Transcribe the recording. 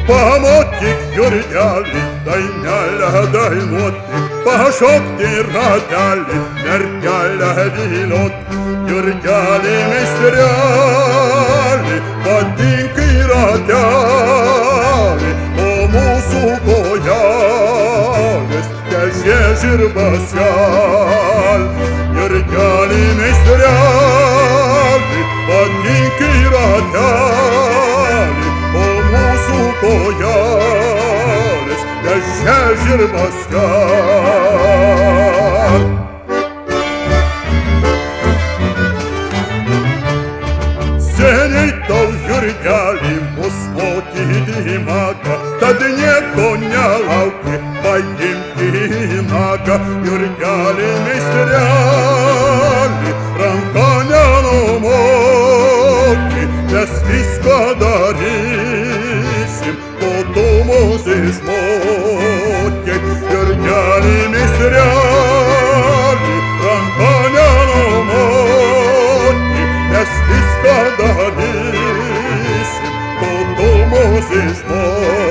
Pamotik jurgeli, dainelä dainuotti, pahasokti ratali, merkälä dilot, jurgeli mistriali, patinki ratali, omu sukojales, käsiä sirvasial, jurgeli mistriali, patinki ratali, omu sukojales, käsiä sirvasial. Seniai jurgeli mus mokyti maga, tad nieko nelauki, paimki naga, jurgeli meistreli, ranka nenumoki, mes viską darysim, po to mus išmoki, jurgeli meistreli, ranka nenumoki, mes viską darysim, po to mus išmoki.